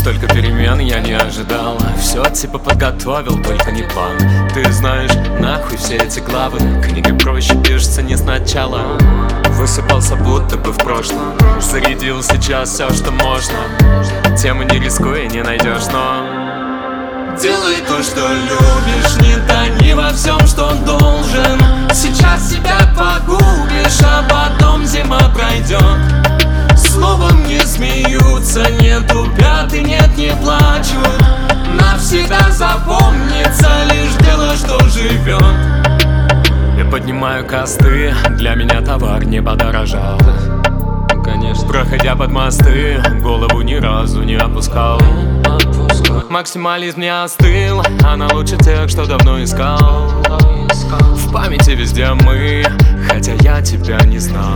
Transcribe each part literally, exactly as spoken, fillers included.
Столько перемен я не ожидал. Все типа подготовил, только не план. Ты знаешь, нахуй все эти главы. Книга проще пишется не сначала. Высыпался будто бы в прошлом. Зарядил сейчас все, что можно. Тему не рискуя не найдешь, но делай то, что любишь, не тони во всем, что должен. Сейчас себя погубишь, а потом зима пройдет. Словом не смеются, не тупят и нет, не плачут. Навсегда запомнится лишь дело, что живет. Я поднимаю косты, для меня товар не подорожал. Конечно. Проходя под мосты, голову ни разу не опускал. Максимализм не остыл, она лучше тех, что давно искал. В памяти везде мы, хотя я тебя не знал.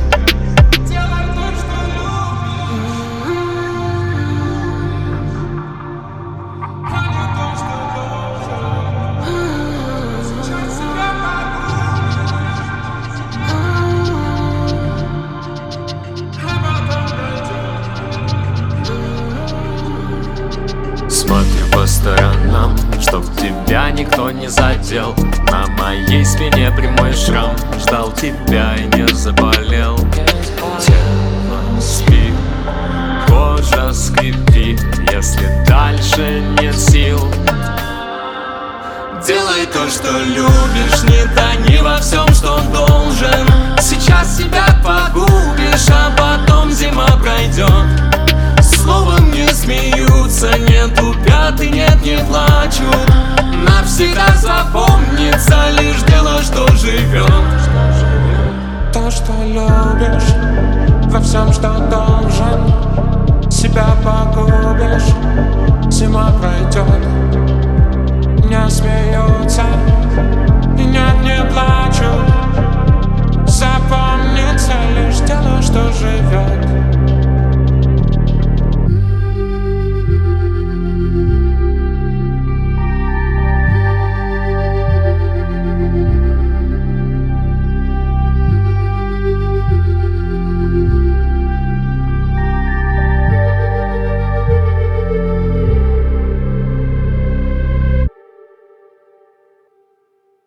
Смотрю по сторонам, чтоб тебя никто не задел. На моей спине прямой шрам, ждал тебя и не заболел. Тело спит, кожа скрипит, если дальше нет сил. Делай то, что любишь, не тони во всем, что должен. Сейчас себя погубишь, а потом зима пройдет. Словом не смеются, не тупят и нет, не плачут. Навсегда запомнится лишь дело, что живет. То, что любишь, во всем, что должен. Себя погубишь, зима пройдет. Не смеются и нет, не плачут.